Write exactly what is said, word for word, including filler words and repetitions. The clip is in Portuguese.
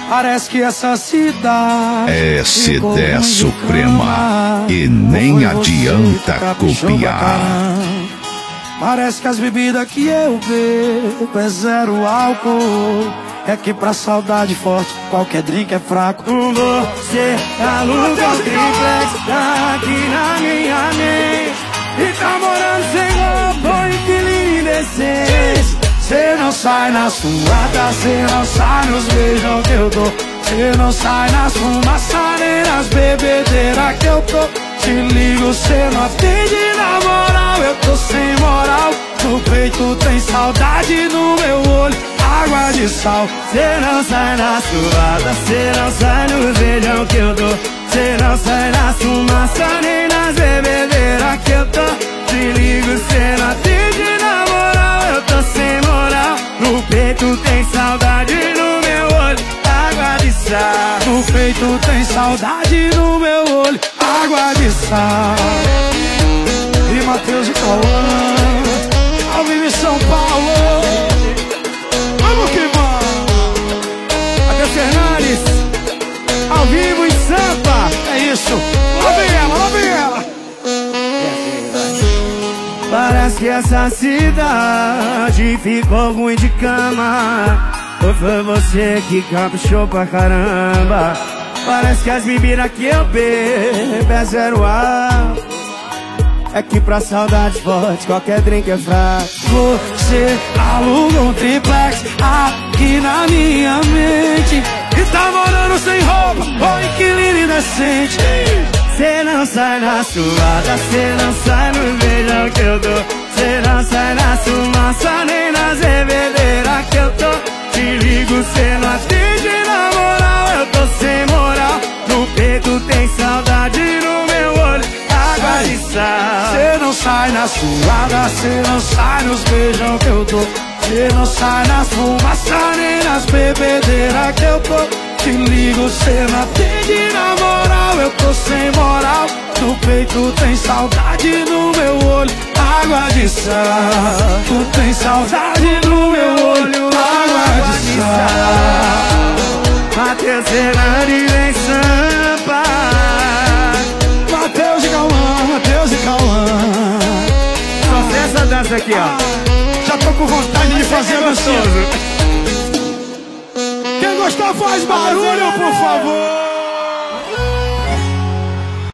Parece que essa cidade S dez Suprema e nem adianta copiar. Parece que as bebidas que eu bebo é zero álcool. É que pra saudade forte qualquer drink é fraco. Você aluga o triplex aqui na minha mente e tá morando sem roupa, inquilino indecente. Cê não sai na suada, cê não sai nos beijão que eu dou. Cê não sai nas fumaças nem nas bebedeiras que eu tô. Te ligo, cê não atende na moral, eu tô sem moral. No peito tem saudade, no meu olho água de sal. Cê não sai na suada, cê não sai nos beijão que eu dou. Cê não sai nas fumaças nem nas bebedeiras que eu tô. Te ligo, cê não atende na moral, eu tô sem moral. No peito tem saudade, no meu olho água de sal. No peito tem saudade, no meu olho água de sal. E Matheus e Cauã, ao vivo em São Paulo. Vamos que vamos. Matheus Fernandes, ao vivo em Sampa. É isso, lá vem ela, lá vem ela. Parece que essa cidade ficou ruim de cama. Ou foi você que caprichou pra caramba? Parece que as bebidas que eu bebo é zero álcool. É que pra saudade forte qualquer drink é fraco. Você aluga um triplex aqui na minha mente e tá morando sem roupa, ou inquilino indecente. Cê não sai na suada, cê não sai no beijão que eu dou. Cê não sai na fumaça nem nas bebedeiras que eu tô. Te ligo, cê não atende na moral, eu tô sem moral. No peito tem saudade, no meu olho água de sal. Cê não sai na suada, cê não sai nos beijão que eu dou. Cê não sai nas fumaças nem nas bebedeiras que eu tô. Te ligo, cê não atende na moral, eu tô sem moral. No peito tem saudade, no meu olho água de sal. Tu tem saudade no meu olho água de sal. Matheus Fernandes vem Sampa. Matheus e Cauã, Matheus e Cauã. Só sei essa dança aqui, ó. Já tô com vontade de fazer gostoso. Quem gostar faz barulho, por favor.